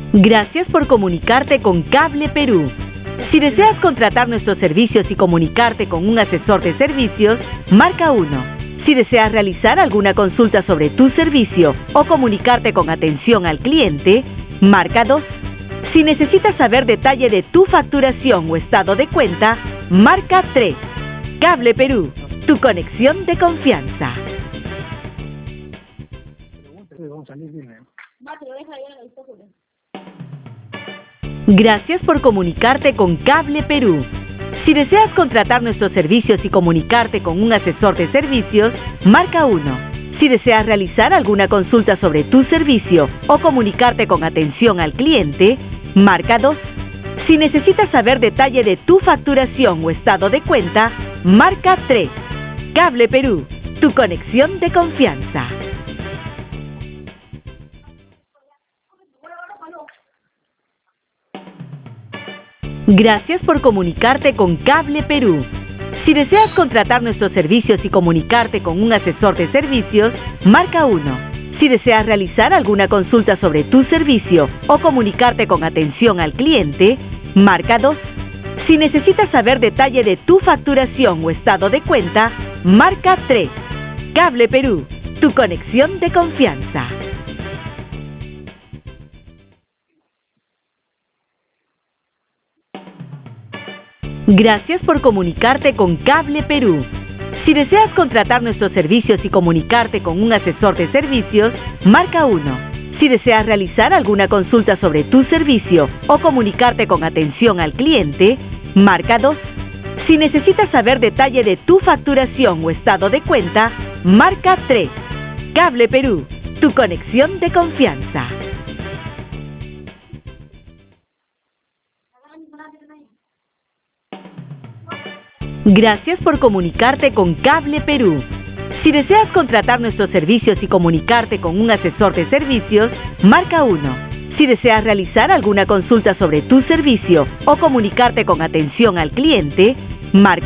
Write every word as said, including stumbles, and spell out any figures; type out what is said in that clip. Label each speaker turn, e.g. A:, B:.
A: Gracias por comunicarte con Cable Perú. Si deseas contratar nuestros servicios y comunicarte con un asesor de servicios, marca uno. Si deseas realizar alguna consulta sobre tu servicio o comunicarte con atención al cliente, marca dos. Si necesitas saber detalle de tu facturación o estado de cuenta, marca tres. Cable Perú, tu conexión de confianza. Gracias por comunicarte con Cable Perú. Si deseas contratar nuestros servicios y comunicarte con un asesor de servicios, marca uno. Si deseas realizar alguna consulta sobre tu servicio o comunicarte con atención al cliente, marca dos. Si necesitas saber detalle de tu facturación o estado de cuenta, marca tres. Cable Perú, tu conexión de confianza. Gracias por comunicarte con Cable Perú. Si deseas contratar nuestros servicios y comunicarte con un asesor de servicios, marca uno. Si deseas realizar alguna consulta sobre tu servicio o comunicarte con atención al cliente, marca dos. Si necesitas saber detalle de tu facturación o estado de cuenta, marca tres. Cable Perú, tu conexión de confianza. Gracias por comunicarte con Cable Perú. Si deseas contratar nuestros servicios y comunicarte con un asesor de servicios, marca uno. Si deseas realizar alguna consulta sobre tu servicio o comunicarte con atención al cliente, marca dos. Si necesitas saber detalle de tu facturación o estado de cuenta, marca tres. Cable Perú, tu conexión de confianza. Gracias por comunicarte con Cable Perú. Si deseas contratar nuestros servicios y comunicarte con un asesor de servicios, marca uno. Si deseas realizar alguna consulta sobre tu servicio o comunicarte con atención al cliente, marca